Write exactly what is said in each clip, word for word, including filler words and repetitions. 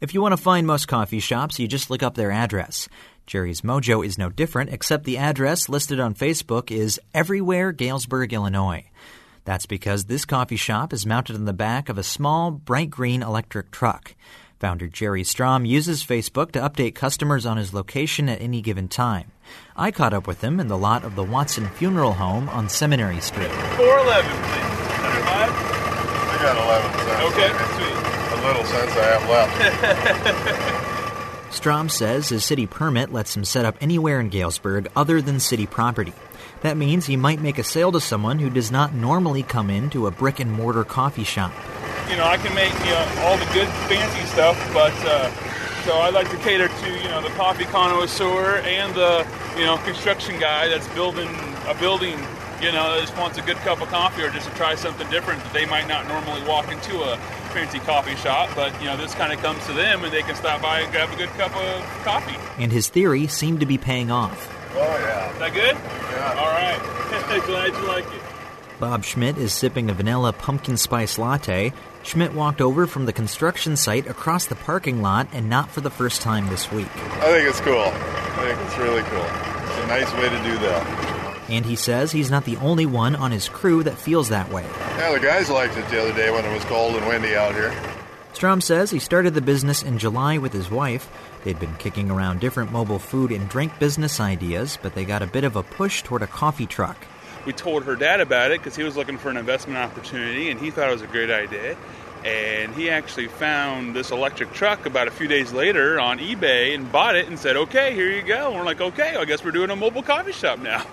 If you want to find most coffee shops, you just look up their address. Jerry's Mojo is no different, except the address listed on Facebook is Everywhere, Galesburg, Illinois. That's because this coffee shop is mounted on the back of a small, bright green electric truck. Founder Jerry Strom uses Facebook to update customers on his location at any given time. I caught up with him in the lot of the Watson Funeral Home on Seminary Street. four eleven, please. Five? I got eleven cents. Okay, sweet. A little cents I have left. Strom says his city permit lets him set up anywhere in Galesburg other than city property. That means he might make a sale to someone who does not normally come into a brick-and-mortar coffee shop. You know, I can make, you know, all the good fancy stuff, but uh, so I like to cater to, you know, the coffee connoisseur and the, you know, construction guy that's building a building, you know, that just wants a good cup of coffee or just to try something different that they might not normally walk into a fancy coffee shop, but, you know, this kind of comes to them and they can stop by and grab a good cup of coffee. And his theory seemed to be paying off. Oh, yeah. Is that good? Yeah. All right. Glad you like it. Bob Schmidt is sipping a vanilla pumpkin spice latte. Schmidt walked over from the construction site across the parking lot, and not for the first time this week. I think it's cool. I think it's really cool. It's a nice way to do that. And he says he's not the only one on his crew that feels that way. Yeah, the guys liked it the other day when it was cold and windy out here. Strom says he started the business in July with his wife. They'd been kicking around different mobile food and drink business ideas, but they got a bit of a push toward a coffee truck. We told her dad about it because he was looking for an investment opportunity and he thought it was a great idea. And he actually found this electric truck about a few days later on eBay and bought it and said, okay, here you go. And we're like, okay, I guess we're doing a mobile coffee shop now.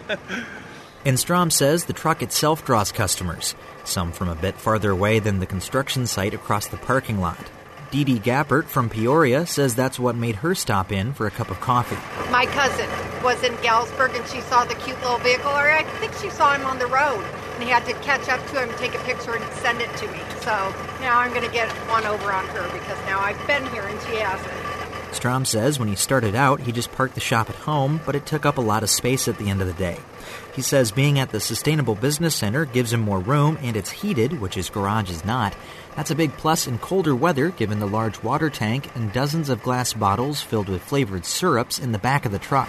And Strom says the truck itself draws customers, some from a bit farther away than the construction site across the parking lot. Dee Dee Gappert from Peoria says that's what made her stop in for a cup of coffee. My cousin was in Galesburg and she saw the cute little vehicle, or I think she saw him on the road, and he had to catch up to him, take a picture, and send it to me. So now I'm going to get one over on her because now I've been here and she hasn't. Strom says when he started out, he just parked the shop at home, but it took up a lot of space at the end of the day. He says being at the Sustainable Business Center gives him more room, and it's heated, which his garage is not. That's a big plus in colder weather, given the large water tank and dozens of glass bottles filled with flavored syrups in the back of the truck.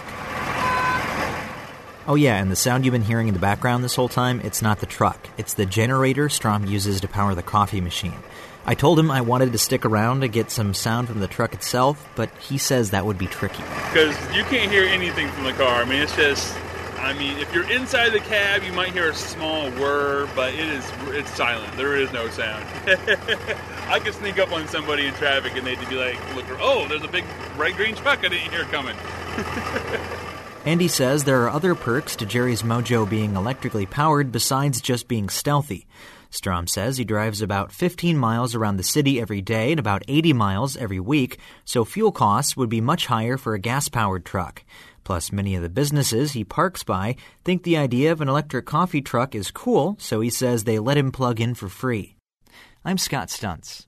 Oh yeah, and the sound you've been hearing in the background this whole time, it's not the truck. It's the generator Strom uses to power the coffee machine. I told him I wanted to stick around to get some sound from the truck itself, but he says that would be tricky. Because you can't hear anything from the car. I mean, it's just, I mean, if you're inside the cab, you might hear a small whir, but it is, it's silent. There is no sound. I could sneak up on somebody in traffic and they'd be like, look, oh, there's a big bright green truck I didn't hear coming. And he says there are other perks to Jerry's Mojo being electrically powered besides just being stealthy. Strom says he drives about fifteen miles around the city every day and about eighty miles every week, so fuel costs would be much higher for a gas-powered truck. Plus, many of the businesses he parks by think the idea of an electric coffee truck is cool, so he says they let him plug in for free. I'm Scott Stuntz.